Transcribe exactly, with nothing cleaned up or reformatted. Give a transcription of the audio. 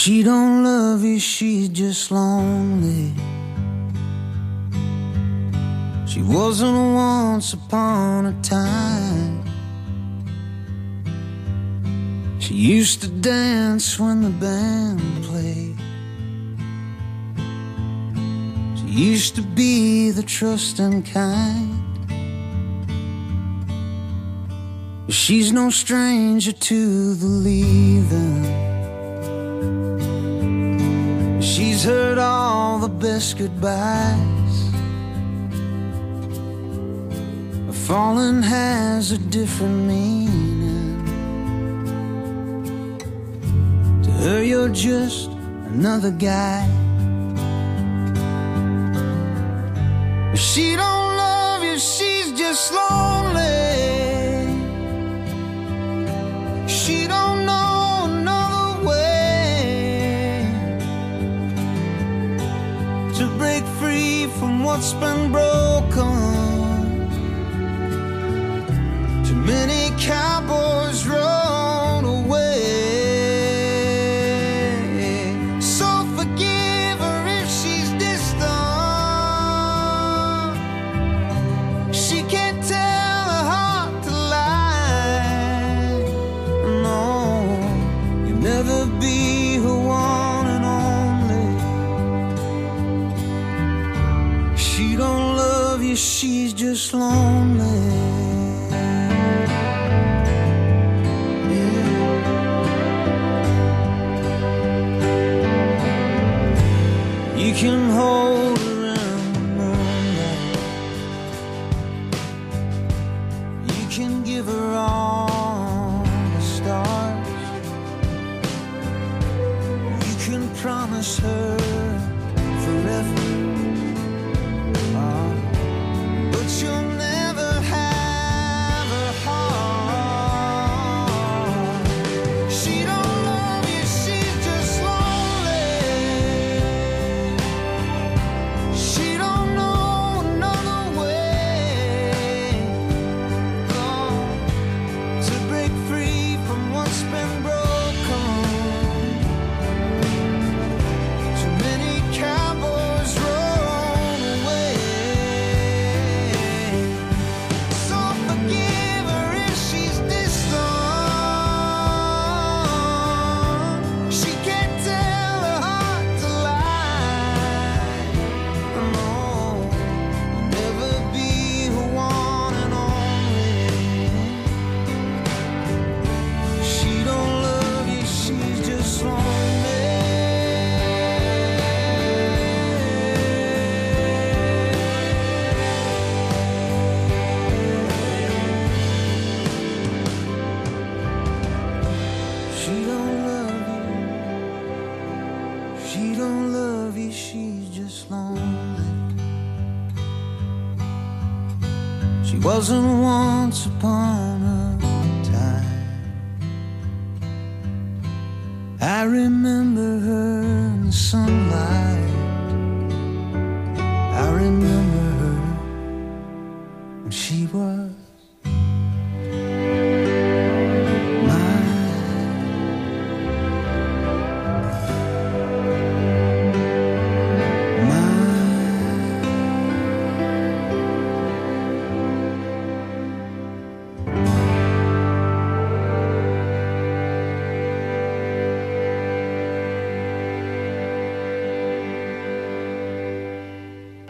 She don't love you, she's just lonely. She wasn't once upon a time. She used to dance when the band played. She used to be the trusting kind. But she's no stranger to the leaving. She's heard all the best goodbyes. Falling has a different meaning. To her you're just another guy. But she don't love you, she's just lonely. She don't know another way to break free from what's been broken. Many cowboys rode away. So forgive her if she's distant. She can't tell her heart to lie. No, you'll never be her one and only. She don't love you, she's just lonely. You can hold her in the moonlight. You can give her all the stars. You can promise her forever. Oh, but you'll never have her heart. She don't love you, she's just lonely. She don't know another way, oh, to break free from what's been broken. Too many cowboys rode away. So forgive her if she's distant. She can't tell her heart to lie. No, never be her one and only. She don't love you, she's just lonely. She don't love you, she don't love you, she's just lonely. She wasn't once upon a time. I remember her